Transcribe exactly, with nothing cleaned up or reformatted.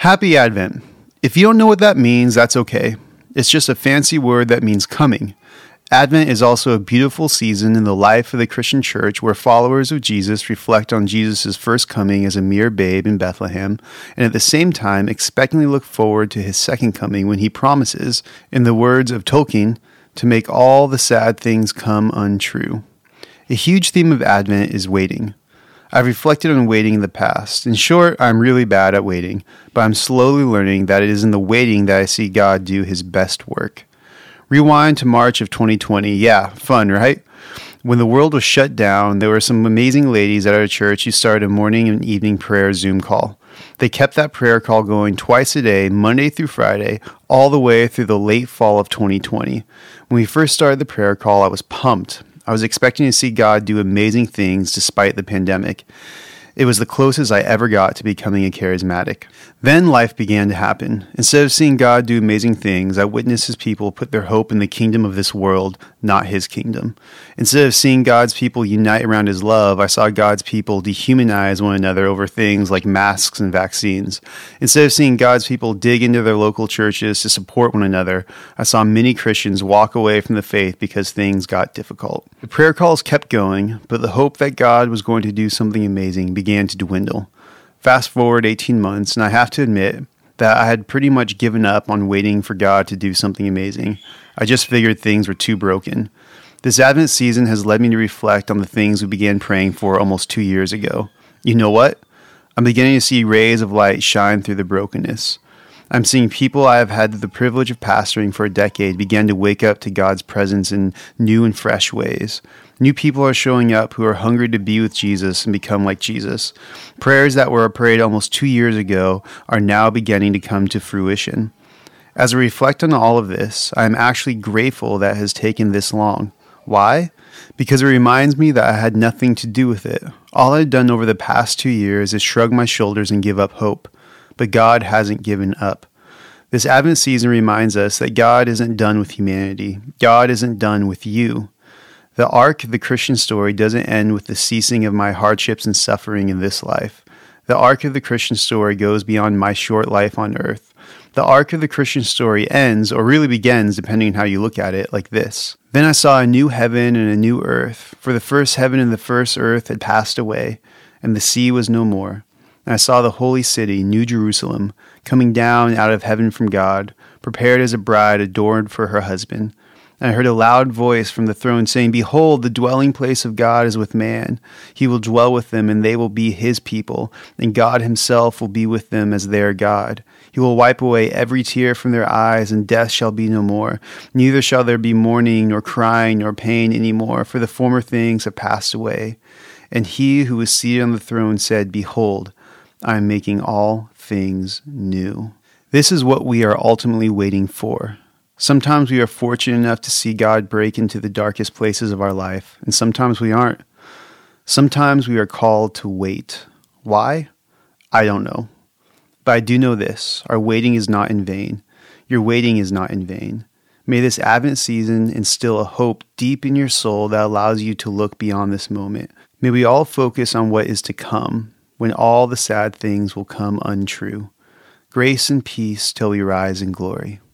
Happy Advent. If you don't know what that means, that's okay. It's just a fancy word that means coming. Advent is also a beautiful season in the life of the Christian church where followers of Jesus reflect on Jesus' first coming as a mere babe in Bethlehem, and at the same time expectantly look forward to his second coming when he promises, in the words of Tolkien, to make all the sad things come untrue. A huge theme of Advent is waiting. I've reflected on waiting in the past. In short, I'm really bad at waiting, but I'm slowly learning that it is in the waiting that I see God do his best work. Rewind to March of twenty twenty. Yeah, fun, right? When the world was shut down, there were some amazing ladies at our church who started a morning and evening prayer Zoom call. They kept that prayer call going twice a day, Monday through Friday, all the way through the late fall of twenty twenty. When we first started the prayer call, I was pumped. I was expecting to see God do amazing things despite the pandemic. It was the closest I ever got to becoming a charismatic. Then life began to happen. Instead of seeing God do amazing things, I witnessed his people put their hope in the kingdom of this world, not his kingdom. Instead of seeing God's people unite around his love, I saw God's people dehumanize one another over things like masks and vaccines. Instead of seeing God's people dig into their local churches to support one another, I saw many Christians walk away from the faith because things got difficult. The prayer calls kept going, but the hope that God was going to do something amazing began to dwindle. Fast forward eighteen months, and I have to admit that I had pretty much given up on waiting for God to do something amazing. I just figured things were too broken. This Advent season has led me to reflect on the things we began praying for almost two years ago. You know what? I'm beginning to see rays of light shine through the brokenness. I'm seeing people I have had the privilege of pastoring for a decade begin to wake up to God's presence in new and fresh ways. New people are showing up who are hungry to be with Jesus and become like Jesus. Prayers that were prayed almost two years ago are now beginning to come to fruition. As I reflect on all of this, I am actually grateful that it has taken this long. Why? Because it reminds me that I had nothing to do with it. All I've done over the past two years is shrug my shoulders and give up hope. But God hasn't given up. This Advent season reminds us that God isn't done with humanity. God isn't done with you. The arc of the Christian story doesn't end with the ceasing of my hardships and suffering in this life. The arc of the Christian story goes beyond my short life on earth. The arc of the Christian story ends, or really begins, depending on how you look at it, like this. Then I saw a new heaven and a new earth, for the first heaven and the first earth had passed away, and the sea was no more. And I saw the holy city, New Jerusalem, coming down out of heaven from God, prepared as a bride adorned for her husband. And I heard a loud voice from the throne saying, "Behold, the dwelling place of God is with man. He will dwell with them, and they will be his people, and God himself will be with them as their God. He will wipe away every tear from their eyes, and death shall be no more. Neither shall there be mourning, nor crying, nor pain any more, for the former things have passed away." And he who was seated on the throne said, "Behold, I am making all things new." This is what we are ultimately waiting for. Sometimes we are fortunate enough to see God break into the darkest places of our life, and sometimes we aren't. Sometimes we are called to wait. Why? I don't know. But I do know this: our waiting is not in vain. Your waiting is not in vain. May this Advent season instill a hope deep in your soul that allows you to look beyond this moment. May we all focus on what is to come, when all the sad things will come untrue. Grace and peace till we rise in glory.